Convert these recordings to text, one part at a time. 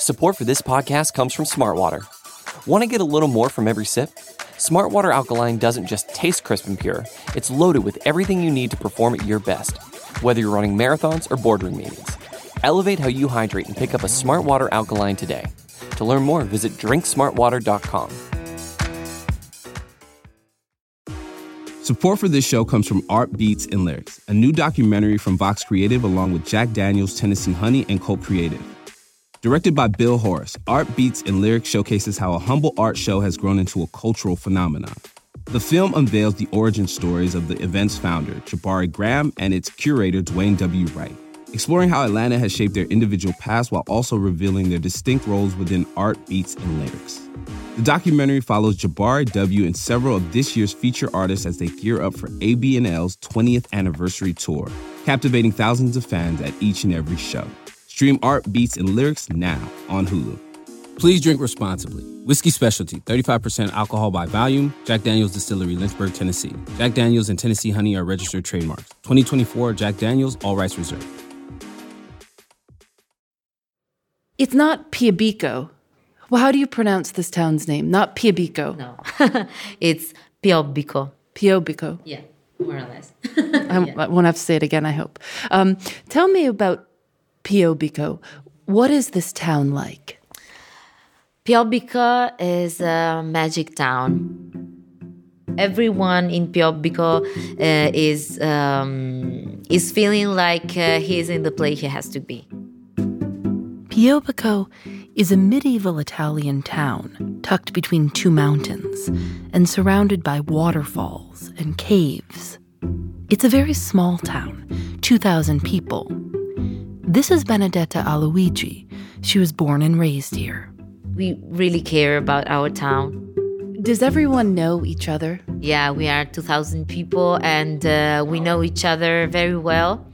Support for this podcast comes from Smartwater. Want to get a little more from every sip? Smartwater Alkaline doesn't just taste crisp and pure, it's loaded with everything you need to perform at your best, whether you're running marathons or boardroom meetings. Elevate how you hydrate and pick up a Smartwater Alkaline today. To learn more, visit drinksmartwater.com. Support for this show comes from Art Beats and Lyrics, a new documentary from Vox Creative along with Jack Daniels, Tennessee Honey, and Colt Creative. Directed by Bill Horace, Art Beats and Lyrics showcases how a humble art show has grown into a cultural phenomenon. The film unveils the origin stories of the event's founder, Jabari Graham, and its curator, Dwayne W. Wright, exploring how Atlanta has shaped their individual paths while also revealing their distinct roles within Art Beats and Lyrics. The documentary follows Jabari W. and several of this year's feature artists as they gear up for ABNL's 20th anniversary tour, captivating thousands of fans at each and every show. Stream Art Beats and Lyrics now on Hulu. Please drink responsibly. Whiskey Specialty, 35% alcohol by volume. Jack Daniel's Distillery, Lynchburg, Tennessee. Jack Daniel's and Tennessee Honey are registered trademarks. 2024 Jack Daniel's, all rights reserved. It's not Piabico. Well, how do you pronounce this town's name? Not Piabico. No, it's Piobico. Piobico. Yeah, more or less. I won't have to say it again, I hope. Tell me about Piobico. What is this town like? Piobico is a magic town. Everyone in Piobico is feeling like he's in the place he has to be. Piobico is a medieval Italian town tucked between two mountains and surrounded by waterfalls and caves. It's a very small town, 2,000 people. This is Benedetta Aloigi. She was born and raised here. We really care about our town. Does everyone know each other? Yeah, we are 2,000 people and we know each other very well.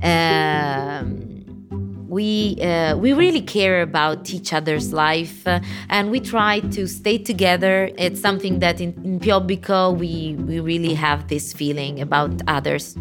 We really care about each other's life and we try to stay together. It's something that in Piobico we really have this feeling about others.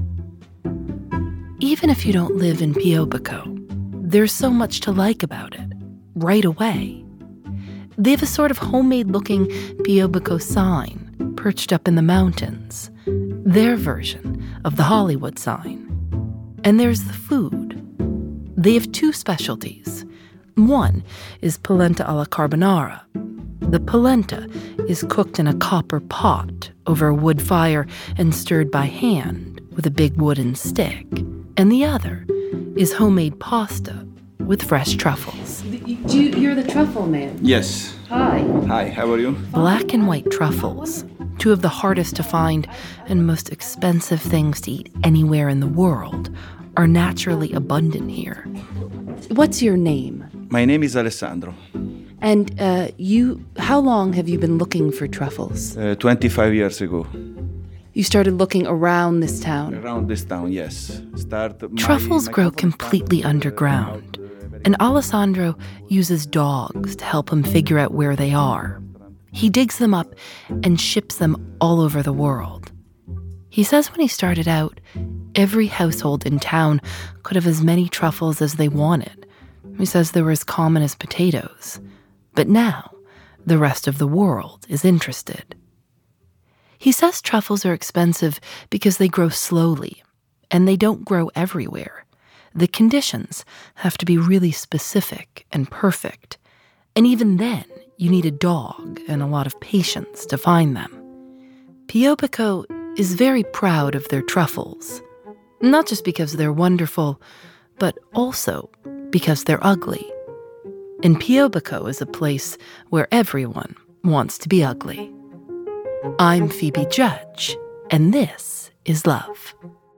Even if you don't live in Piobico, there's so much to like about it, right away. They have a sort of homemade-looking Piobico sign perched up in the mountains, their version of the Hollywood sign. And there's the food. They have two specialties. One is polenta alla carbonara. The polenta is cooked in a copper pot over a wood fire and stirred by hand with a big wooden stick. And the other is homemade pasta with fresh truffles. You're the truffle man. Yes. Hi. Hi, how are you? Black and white truffles, two of the hardest to find and most expensive things to eat anywhere in the world, are naturally abundant here. What's your name? My name is Alessandro. And how long have you been looking for truffles? 25 years ago. You started looking around this town? Around this town, yes. Truffles grow completely underground, and Alessandro uses dogs to help him figure out where they are. He digs them up and ships them all over the world. He says when he started out, every household in town could have as many truffles as they wanted. He says they were as common as potatoes. But now, the rest of the world is interested. He says truffles are expensive because they grow slowly, and they don't grow everywhere. The conditions have to be really specific and perfect. And even then, you need a dog and a lot of patience to find them. Piobico is very proud of their truffles. Not just because they're wonderful, but also because they're ugly. And Piobico is a place where everyone wants to be ugly. I'm Phoebe Judge, and this is Love.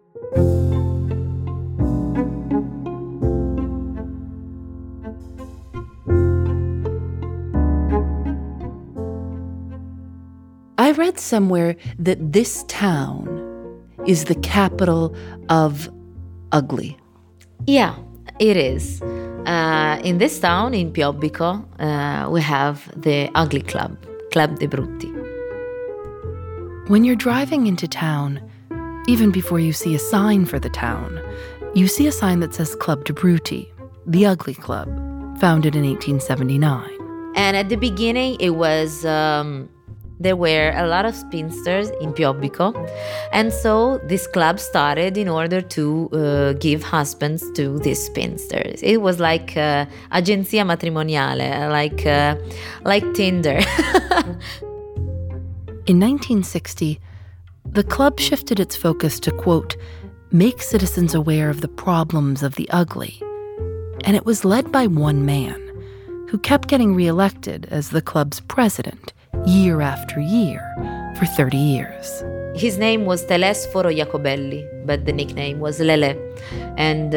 I read somewhere that this town is the capital of ugly. Yeah, it is. In this town, in Piobico, we have the Ugly Club, Club dei Brutti. When you're driving into town, even before you see a sign for the town, you see a sign that says Club dei Brutti, the Ugly Club, founded in 1879. And at the beginning, it was there were a lot of spinsters in Piobbico. And so this club started in order to give husbands to these spinsters. It was like agenzia matrimoniale, like Tinder. In 1960, the club shifted its focus to, quote, make citizens aware of the problems of the ugly. And it was led by one man who kept getting reelected as the club's president year after year for 30 years. His name was Telesforo Jacobelli, but the nickname was Lele. And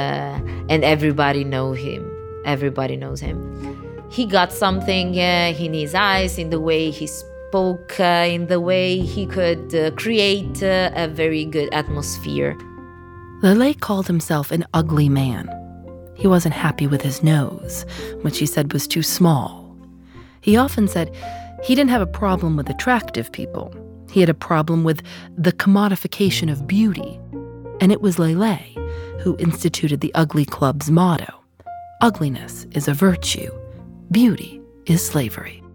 everybody knows him. Everybody knows him. He got something in his eyes, in the way he spoke, in the way he could create a very good atmosphere. Lele called himself an ugly man. He wasn't happy with his nose, which he said was too small. He often said he didn't have a problem with attractive people. He had a problem with the commodification of beauty. And it was Lele who instituted the Ugly Club's motto: ugliness is a virtue, beauty is slavery.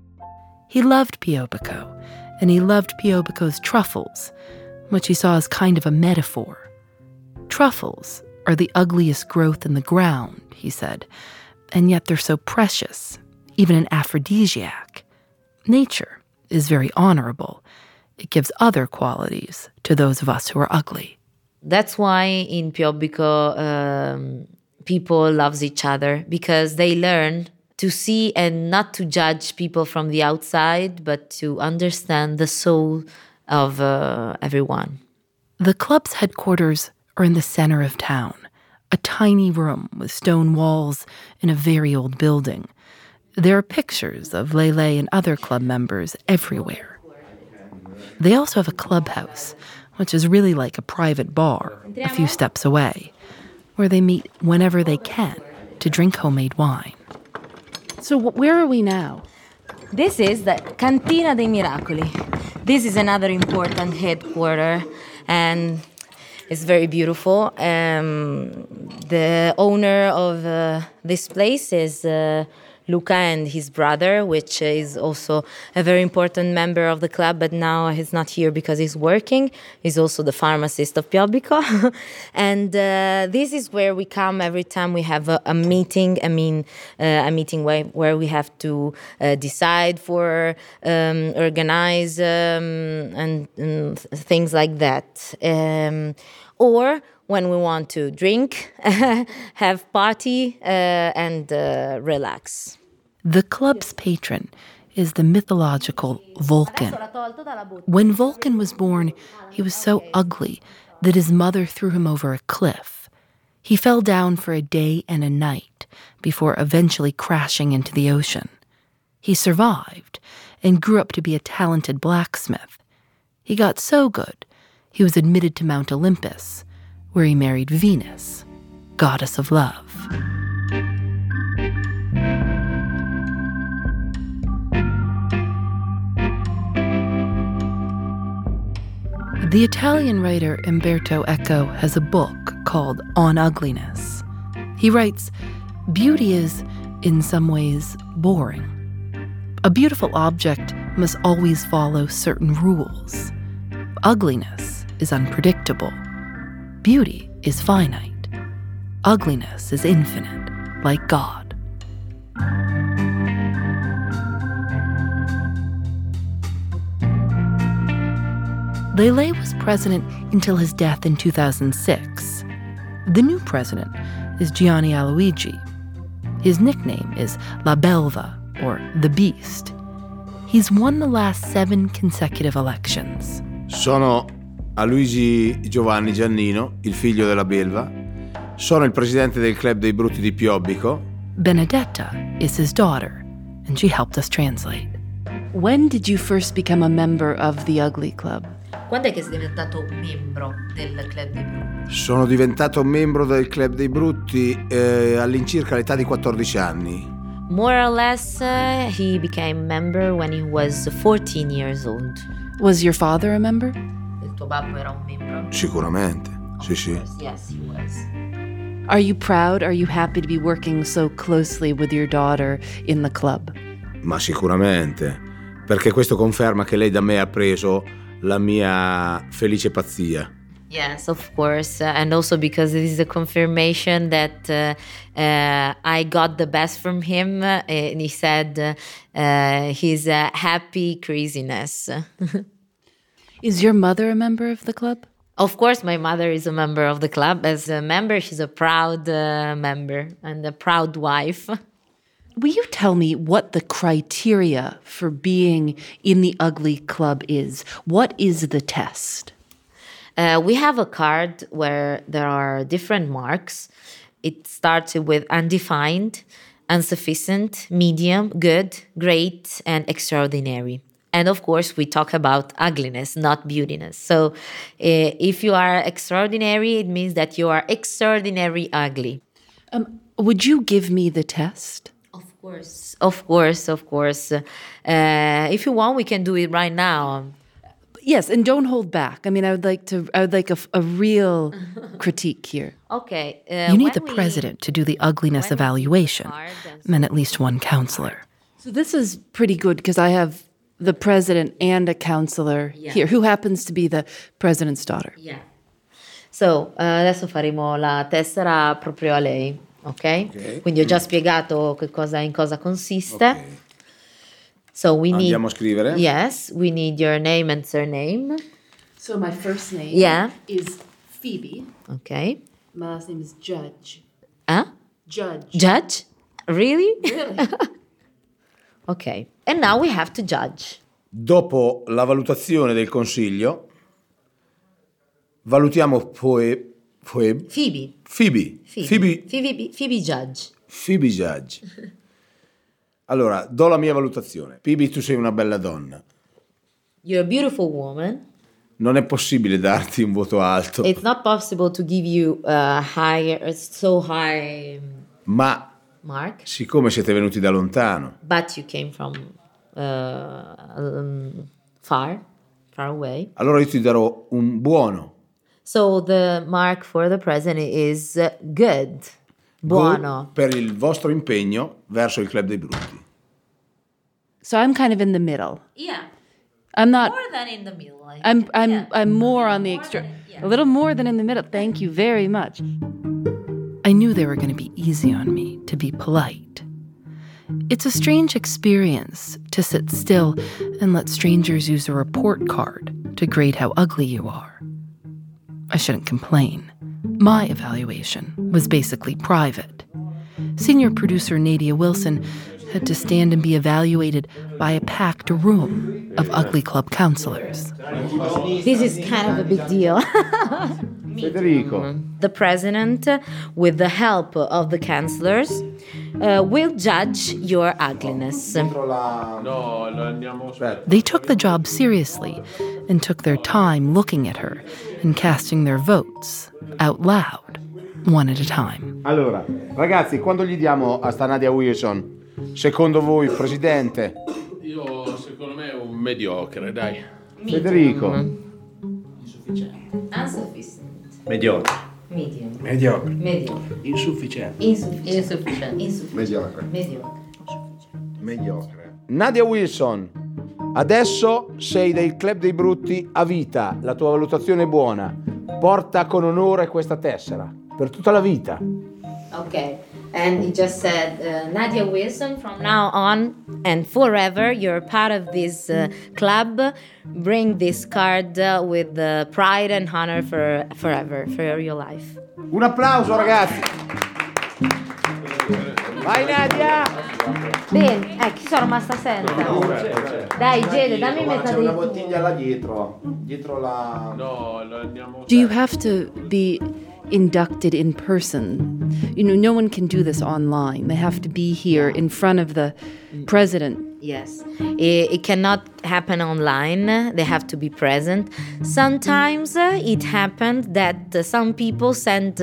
He loved Piobbico, and he loved Piobbico's truffles, which he saw as kind of a metaphor. Truffles are the ugliest growth in the ground, he said, and yet they're so precious, even an aphrodisiac. Nature is very honorable. It gives other qualities to those of us who are ugly. That's why in Piobbico, people love each other, because they learn to see and not to judge people from the outside, but to understand the soul of everyone. The club's headquarters are in the center of town, a tiny room with stone walls in a very old building. There are pictures of Lele and other club members everywhere. They also have a clubhouse, which is really like a private bar a few steps away, where they meet whenever they can to drink homemade wine. So where are we now? This is the Cantina dei Miracoli. This is another important headquarter, and it's very beautiful. The owner of this place is Luca and his brother, which is also a very important member of the club, but now he's not here because he's working. He's also the pharmacist of Piobbico. And this is where we come every time we have a meeting. A meeting where we have to decide for, organize, and things like that. Or when we want to drink, have party, and relax. The club's patron is the mythological Vulcan. When Vulcan was born, he was so ugly that his mother threw him over a cliff. He fell down for a day and a night before eventually crashing into the ocean. He survived and grew up to be a talented blacksmith. He got so good, he was admitted to Mount Olympus, where he married Venus, goddess of love. The Italian writer Umberto Eco has a book called On Ugliness. He writes, beauty is, in some ways, boring. A beautiful object must always follow certain rules. Ugliness is unpredictable. Beauty is finite. Ugliness is infinite, like God. Lele was president until his death in 2006. The new president is Gianni Aloigi. His nickname is La Belva, or the Beast. He's won the last 7 consecutive elections. Sono Aloigi Giovanni Giannino, il figlio della Belva. Sono il presidente del Club dei Brutti di Piobbico. Benedetta is his daughter, and she helped us translate. When did you first become a member of the Ugly Club? Quando è che sei diventato membro del Club dei Brutti? Sono diventato membro del Club dei Brutti all'incirca all'età di 14 anni. More or less, he became member when he was 14 years old. Was your father a member? Il tuo babbo era un membro? Sicuramente, sì. Yes, he was. Are you proud? Are you happy to be working so closely with your daughter in the club? Ma sicuramente, perché questo conferma che lei da me ha preso la mia felice pazzia. Yes, of course. And also because it is a confirmation that I got the best from him. And he said his happy craziness. Is your mother a member of the club? Of course, my mother is a member of the club. As a member, she's a proud member and a proud wife. Will you tell me what the criteria for being in the Ugly Club is? What is the test? We have a card where there are different marks. It starts with undefined, insufficient, medium, good, great, and extraordinary. And of course, we talk about ugliness, not beautiness. So if you are extraordinary, it means that you are extraordinary ugly. Would you give me the test? Of course. If you want, we can do it right now. Yes, and don't hold back. I mean, I would like a real critique here. Okay. You need the president to do the ugliness evaluation, and at least one counselor. So this is pretty good because I have the president and a counselor here, who happens to be the president's daughter. Yeah. So, adesso faremo la tessera proprio a lei, ok? Quindi ho già spiegato in cosa consiste. Okay. So we need... Andiamo a scrivere? Yes, we need your name and surname. So my first name is Phoebe. Okay. My last name is Judge. Huh? Judge. Judge? Really? Really? Okay. And now we have to judge. Dopo la valutazione del consiglio, valutiamo Phoebe. Phoebe Judge. Phoebe Judge. Allora, do la mia valutazione. Phoebe, tu sei una bella donna. You're a beautiful woman. Non è possibile darti un voto alto. It's not possible to give you a so high Ma mark. siccome siete venuti da lontano, But you came from far away. allora io ti darò un buono. So the mark for the president is good. Buono. Good per il vostro impegno verso il Club dei Brutti. So I'm kind of in the middle. Yeah. I'm not. More than in the middle. I'm more on the extra. A little more than in the middle. Thank you very much. I knew they were going to be easy on me, to be polite. It's a strange experience to sit still and let strangers use a report card to grade how ugly you are. I shouldn't complain. My evaluation was basically private. Senior producer Nadia Wilson had to stand and be evaluated by a packed room of Ugly Club counselors. This is kind of a big deal. Federico. The president, with the help of the counselors, will judge your ugliness. They took the job seriously and took their time looking at her and casting their votes out loud, one at a time. Allora, ragazzi, quando gli diamo a sta Nadia Wilson? Secondo voi, presidente? Secondo me è un mediocre, dai. Federico. Insufficient. Mediocre. Medium. Mediocre. Mediocre. Insufficiente. Insufficient. Mediocre. Mediocre. Mediocre. Nadia Wilson, adesso sei del Club dei Brutti a vita. La tua valutazione è buona. Porta con onore questa tessera per tutta la vita. Okay. And he just said, Nadia Wilson, from now on and forever, you're part of this club. Bring this card with pride and honor forever, for your life. Un applauso, ragazzi. Vai, Nadia. Bene, chi sono rimasta senza? Dai, Gede, dammi metà dei una bottiglia là dietro. Dietro la... No, lo andiamo... Do you have to be inducted in person? You know, no one can do this online. They have to be here in front of the president. Yes, it cannot happen online. They have to be present. Sometimes it happened that some people sent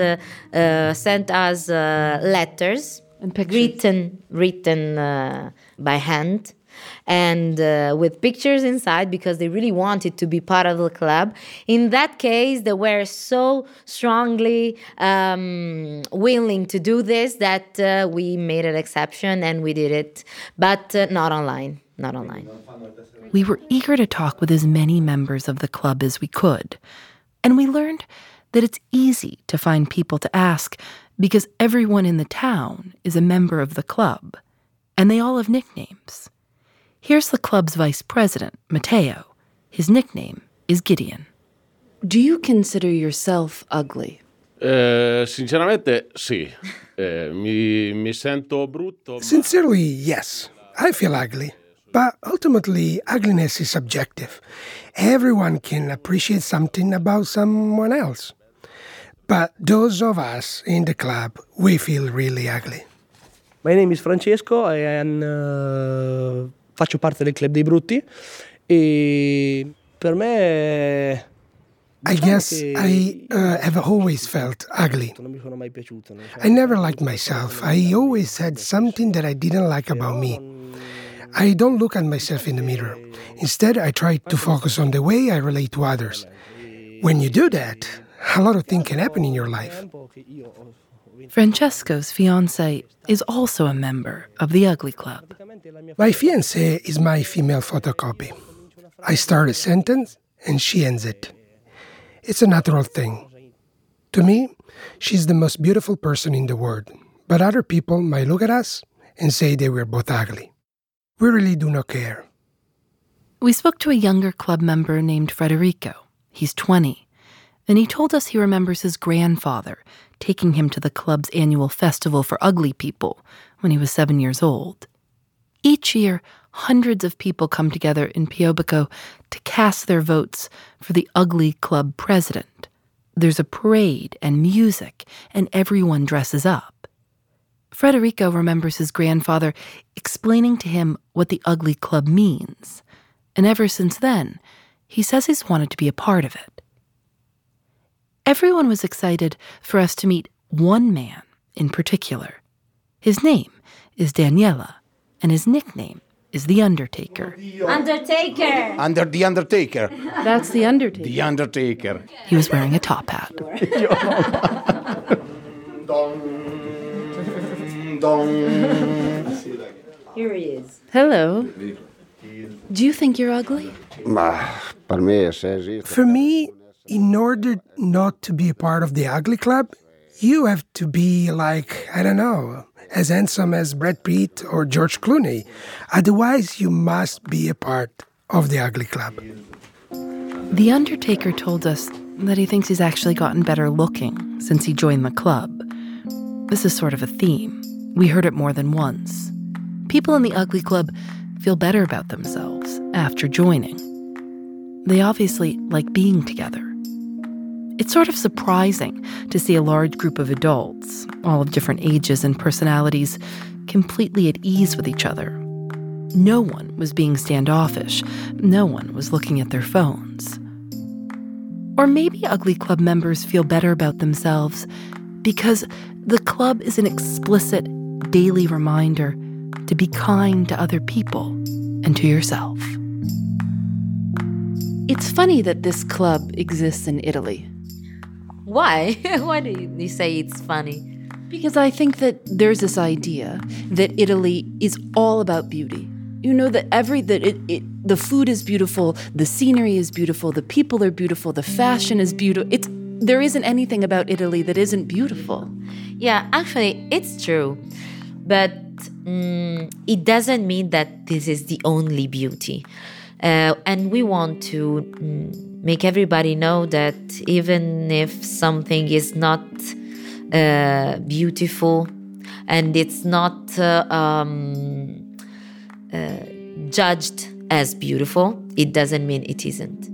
us letters And pictures. written by hand. and with pictures inside because they really wanted to be part of the club. In that case, they were so strongly willing to do this that we made an exception and we did it, but not online. We were eager to talk with as many members of the club as we could, and we learned that it's easy to find people to ask because everyone in the town is a member of the club, and they all have nicknames. Here's the club's vice president, Matteo. His nickname is Gideon. Do you consider yourself ugly? Sinceramente, sì. Mi sento brutto. Sincerely, yes. I feel ugly. But ultimately, ugliness is subjective. Everyone can appreciate something about someone else. But those of us in the club, we feel really ugly. My name is Francesco, faccio parte del Club dei Brutti e per me I guess I have always felt ugly. non mi sono mai piaciuto. I never liked myself. I always had something that I didn't like about me. I don't look at myself in the mirror. Instead, I try to focus on the way I relate to others. When you do that, a lot of things can happen in your life. Francesco's fiancée is also a member of the Ugly Club. My fiancée is my female photocopy. I start a sentence and she ends it. It's a natural thing. To me, she's the most beautiful person in the world, but other people might look at us and say they were both ugly. We really do not care. We spoke to a younger club member named Federico. He's 20, and he told us he remembers his grandfather taking him to the club's annual festival for ugly people when he was 7 years old. Each year, hundreds of people come together in Piobico to cast their votes for the Ugly Club president. There's a parade and music, and everyone dresses up. Federico remembers his grandfather explaining to him what the Ugly Club means, and ever since then, he says he's wanted to be a part of it. Everyone was excited for us to meet one man in particular. His name is Daniela, and his nickname is The Undertaker. Undertaker! Under the Undertaker. That's the Undertaker. The Undertaker. He was wearing a top hat. Here he is. Hello. Do you think you're ugly? For me, in order not to be a part of the Ugly Club, you have to be like, I don't know, as handsome as Brad Pitt or George Clooney. Otherwise, you must be a part of the Ugly Club. The Undertaker told us that he thinks he's actually gotten better looking since he joined the club. This is sort of a theme. We heard it more than once. People in the Ugly Club feel better about themselves after joining. They obviously like being together. It's sort of surprising to see a large group of adults, all of different ages and personalities, completely at ease with each other. No one was being standoffish. No one was looking at their phones. Or maybe Ugly Club members feel better about themselves because the club is an explicit daily reminder to be kind to other people and to yourself. It's funny that this club exists in Italy. Why? Why do you say it's funny? Because I think that there's this idea that Italy is all about beauty. You know, that the food is beautiful, the scenery is beautiful, the people are beautiful, the fashion is beautiful. There isn't anything about Italy that isn't beautiful. Yeah, actually, it's true. But it doesn't mean that this is the only beauty. And we want to make everybody know that even if something is not beautiful and it's not judged as beautiful, it doesn't mean it isn't.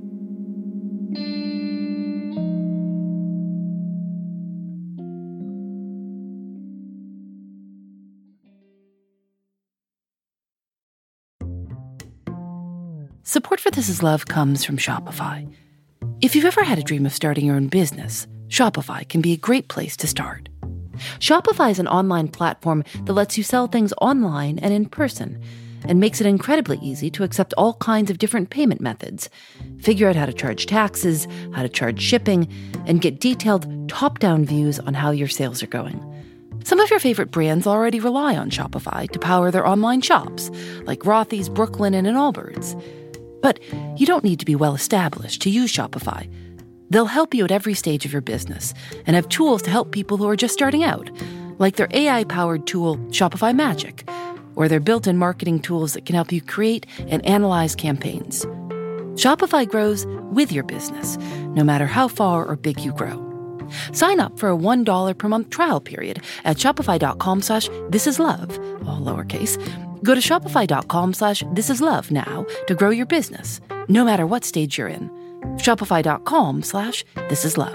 Support for This Is Love comes from Shopify. If you've ever had a dream of starting your own business, Shopify can be a great place to start. Shopify is an online platform that lets you sell things online and in person, and makes it incredibly easy to accept all kinds of different payment methods, figure out how to charge taxes, how to charge shipping, and get detailed top-down views on how your sales are going. Some of your favorite brands already rely on Shopify to power their online shops, like Rothy's, Brooklinen, and Allbirds. But you don't need to be well-established to use Shopify. They'll help you at every stage of your business and have tools to help people who are just starting out, like their AI-powered tool, Shopify Magic, or their built-in marketing tools that can help you create and analyze campaigns. Shopify grows with your business, no matter how far or big you grow. Sign up for a $1 per month trial period at shopify.com/thisislove, all lowercase. Go to shopify.com/thisislove now to grow your business, no matter what stage you're in. Shopify.com/thisislove.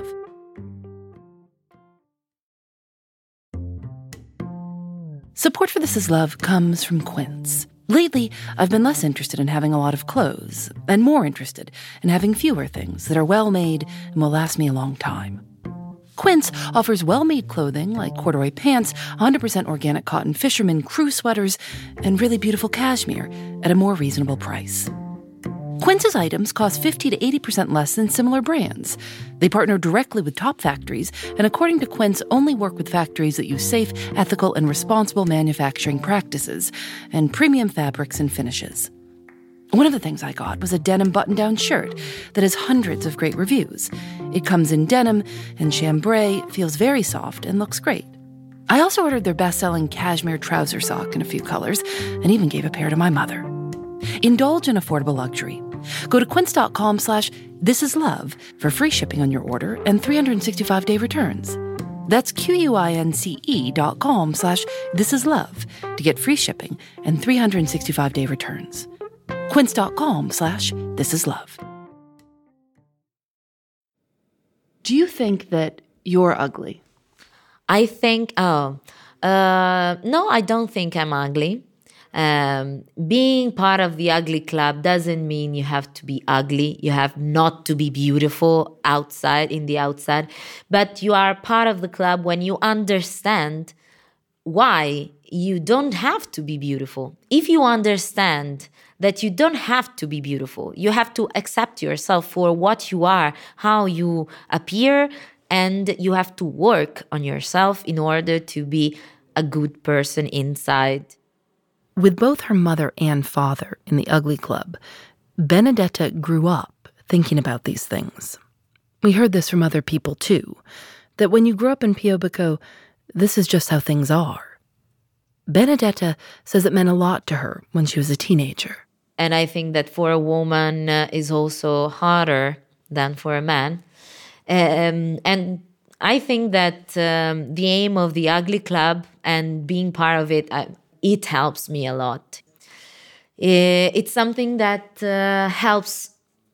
Support for This Is Love comes from Quince. Lately, I've been less interested in having a lot of clothes and more interested in having fewer things that are well-made and will last me a long time. Quince offers well-made clothing like corduroy pants, 100% organic cotton fisherman crew sweaters, and really beautiful cashmere at a more reasonable price. Quince's items cost 50 to 80% less than similar brands. They partner directly with top factories, and according to Quince, only work with factories that use safe, ethical, and responsible manufacturing practices and premium fabrics and finishes. One of the things I got was a denim button-down shirt that has hundreds of great reviews. It comes in denim and chambray, feels very soft, and looks great. I also ordered their best-selling cashmere trouser sock in a few colors, and even gave a pair to my mother. Indulge in affordable luxury. Go to quince.com/thisislove for free shipping on your order and 365-day returns. That's QUINCE.com/thisislove to get free shipping and 365-day returns. Quince.com/thisislove. Do you think that you're ugly? I think, no, I don't think I'm ugly. Being part of the ugly club doesn't mean you have to be ugly. You have not to be beautiful in the outside. But you are part of the club when you understand why you don't have to be beautiful. If you understand that you don't have to be beautiful, you have to accept yourself for what you are, how you appear, and you have to work on yourself in order to be a good person inside. With both her mother and father in the Ugly Club, Benedetta grew up thinking about these things. We heard this from other people too, that when you grow up in Piobico, this is just how things are. Benedetta says it meant a lot to her when she was a teenager. And I think that for a woman is also harder than for a man. And I think that the aim of the Ugly Club and being part of it, it helps me a lot. It's something that helps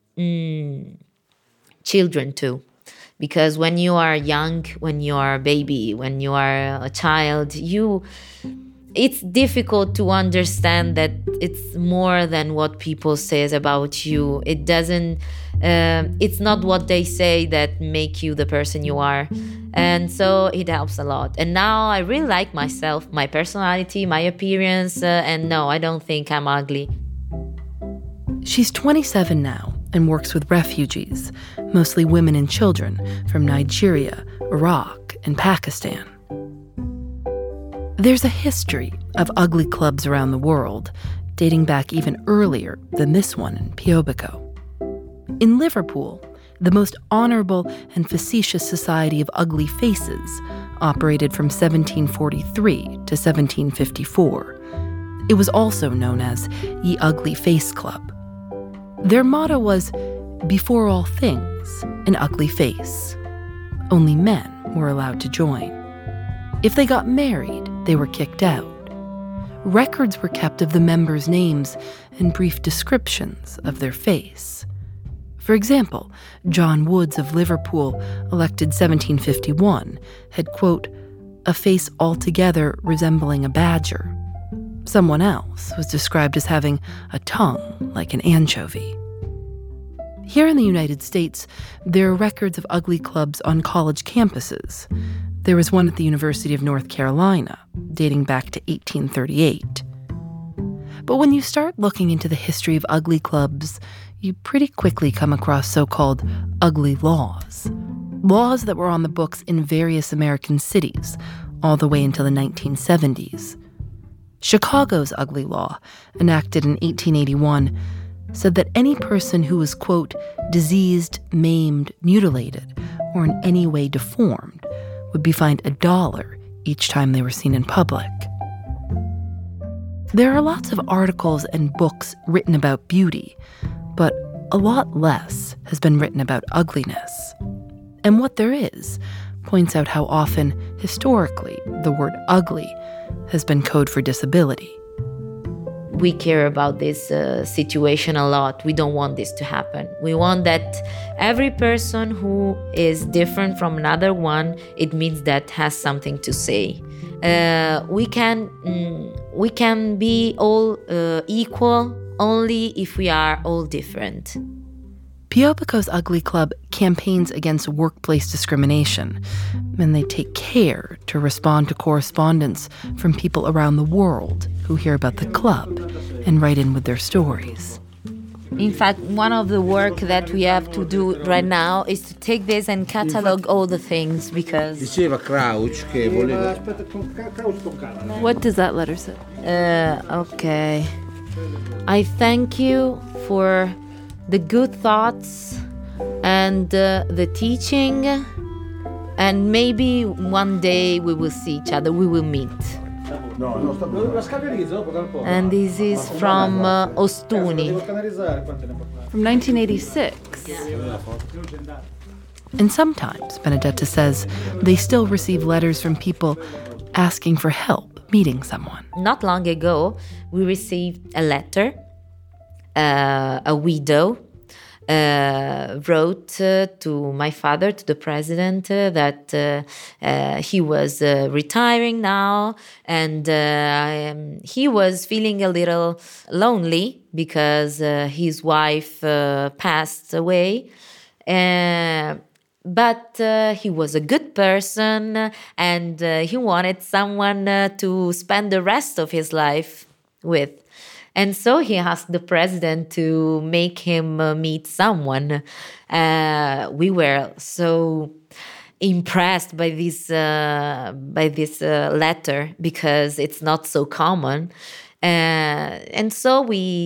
children too. Because when you are young, when you are a baby, when you are a child, it's difficult to understand that it's more than what people says about you. It doesn't, it's not what they say that make you the person you are. And so it helps a lot. And now I really like myself, my personality, my appearance, and no, I don't think I'm ugly. She's 27 now and works with refugees, mostly women and children from Nigeria, Iraq, and Pakistan. There's a history of ugly clubs around the world, dating back even earlier than this one in Piobico. In Liverpool, the most honorable and facetious society of ugly faces operated from 1743 to 1754. It was also known as Ye Ugly Face Club. Their motto was, before all things, an ugly face. Only men were allowed to join. If they got married, they were kicked out. Records were kept of the members' names and brief descriptions of their face. For example, John Woods of Liverpool, elected 1751, had, quote, a face altogether resembling a badger. Someone else was described as having a tongue like an anchovy. Here in the United States, there are records of ugly clubs on college campuses. There was one at the University of North Carolina, dating back to 1838. But when you start looking into the history of ugly clubs, you pretty quickly come across so-called ugly laws. Laws that were on the books in various American cities, all the way until the 1970s. Chicago's ugly law, enacted in 1881, said that any person who was, quote, diseased, maimed, mutilated, or in any way deformed would be fined $1 each time they were seen in public. There are lots of articles and books written about beauty, but a lot less has been written about ugliness. And what there is points out how often, historically, the word ugly has been code for disability. We care about this situation a lot. We don't want this to happen. We want that every person who is different from another one, it means that has something to say. We can be all equal only if we are all different. Piobico's Ugly Club campaigns against workplace discrimination, and they take care to respond to correspondence from people around the world who hear about the club and write in with their stories. In fact, one of the work that we have to do right now is to take this and catalog all the things, because... Diceva Crouch che voleva... What does that letter say? Okay. I thank you for the good thoughts and the teaching, and maybe one day we will see each other, we will meet. And this is from Ostuni. From 1986. And sometimes, Benedetta says, they still receive letters from people asking for help meeting someone. Not long ago, we received a letter. A widow wrote to my father, to the president, that he was retiring now, and he was feeling a little lonely because his wife passed away. But he was a good person, and he wanted someone to spend the rest of his life with. And so he asked the president to make him meet someone. We were so impressed by this letter, because it's not so common. And so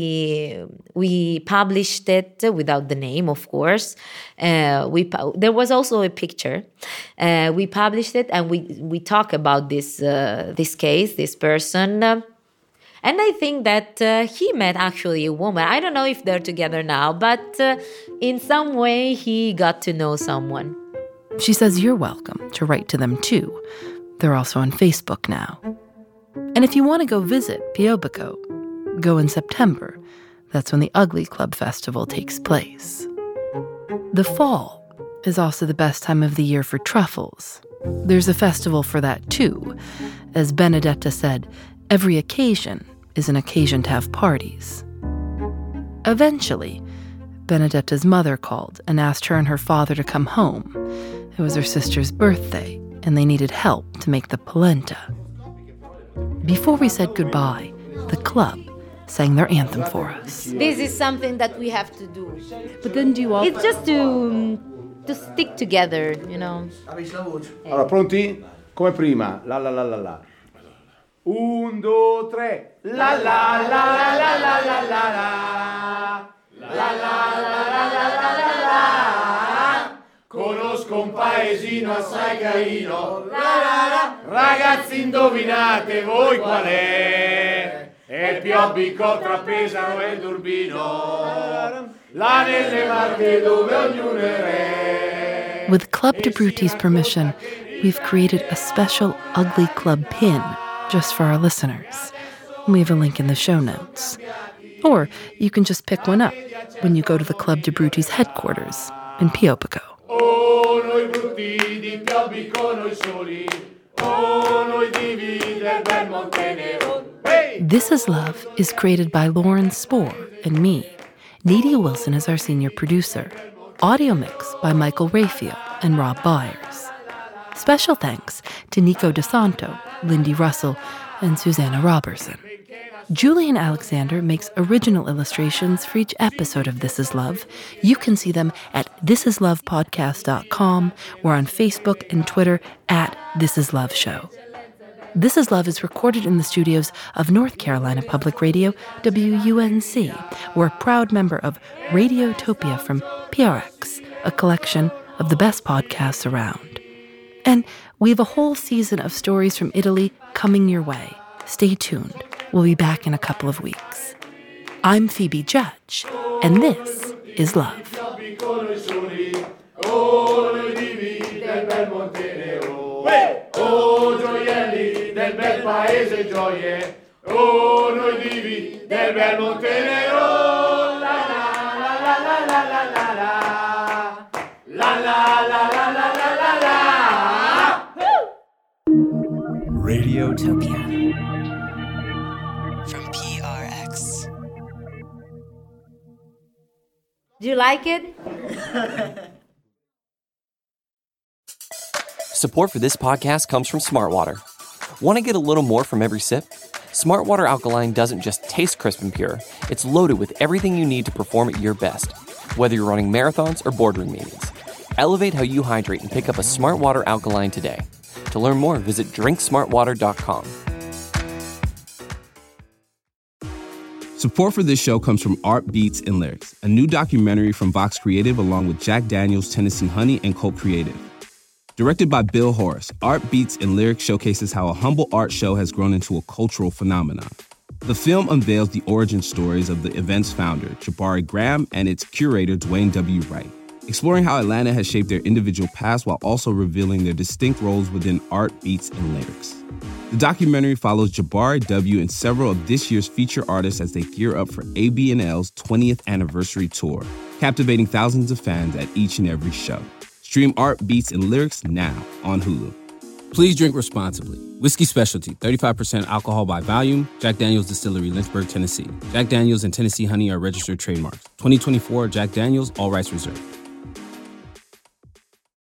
we published it without the name, of course. There was also a picture. We published it, and we talk about this case, this person. And I think that he met actually a woman. I don't know if they're together now, but in some way he got to know someone. She says you're welcome to write to them too. They're also on Facebook now. And if you want to go visit Piobico, go in September. That's when the Ugly Club Festival takes place. The fall is also the best time of the year for truffles. There's a festival for that too. As Benedetta said, every occasion is an occasion to have parties. Eventually, Benedetta's mother called and asked her and her father to come home. It was her sister's birthday, and they needed help to make the polenta. Before we said goodbye, the club sang their anthem for us. This is something that we have to do. But then do you all... It's just to stick together, you know. Allora, pronti? Come prima. La la la la la. 1, 2, 3. La la la la la la la la la. La la la la la la la la. Conosco un paesino assai carino. La la la. Ragazzi, indovinate voi qual è? È il Piobico tra Pesaro e Durbino. Là nelle Marche dove ognuno è re. With Club de Bruti's permission, we've created a special Ugly Club pin just for our listeners. We have a link in the show notes. Or you can just pick one up when you go to the Club de Bruti's headquarters in Piobico. Oh, noi brutti di Piobico, noi soli. Oh, noi divi del bel Montenero. Hey! This Is Love is created by Lauren Spohr and me. Nadia Wilson is our senior producer. Audio mix by Michael Raphael and Rob Byers. Special thanks to Nico DeSanto, Lindy Russell, and Susanna Robertson. Julian Alexander makes original illustrations for each episode of This Is Love. You can see them at thisislovepodcast.com or on Facebook and Twitter at This Is Love Show. This Is Love is recorded in the studios of North Carolina Public Radio, WUNC. We're a proud member of Radiotopia from PRX, a collection of the best podcasts around. And we have a whole season of stories from Italy coming your way. Stay tuned. We'll be back in a couple of weeks. I'm Phoebe Judge, and this is Love. Oh, gioielli del bel paese gioie, oh, noi divi del bel Montenegro, la la la la la la la la la la la la la la la la. Radiotopia from PRX. Do you like it? Support for this podcast comes from Smartwater. Want to get a little more from every sip? Smartwater Alkaline doesn't just taste crisp and pure, it's loaded with everything you need to perform at your best, whether you're running marathons or boardroom meetings. Elevate how you hydrate and pick up a Smartwater Alkaline today. To learn more, visit drinksmartwater.com. Support for this show comes from Art Beats and Lyrics, a new documentary from Vox Creative along with Jack Daniels, Tennessee Honey, and Colt Creative. Directed by Bill Horace, Art Beats and Lyrics showcases how a humble art show has grown into a cultural phenomenon. The film unveils the origin stories of the event's founder, Jabari Graham, and its curator, Dwayne W. Wright, exploring how Atlanta has shaped their individual paths while also revealing their distinct roles within Art Beats and Lyrics. The documentary follows Jabari W. and several of this year's feature artists as they gear up for ABNL's 20th anniversary tour, captivating thousands of fans at each and every show. Stream Art Beats and Lyrics now on Hulu. Please drink responsibly. Whiskey Specialty, 35% alcohol by volume. Jack Daniels Distillery, Lynchburg, Tennessee. Jack Daniels and Tennessee Honey are registered trademarks. 2024 Jack Daniels, all rights reserved.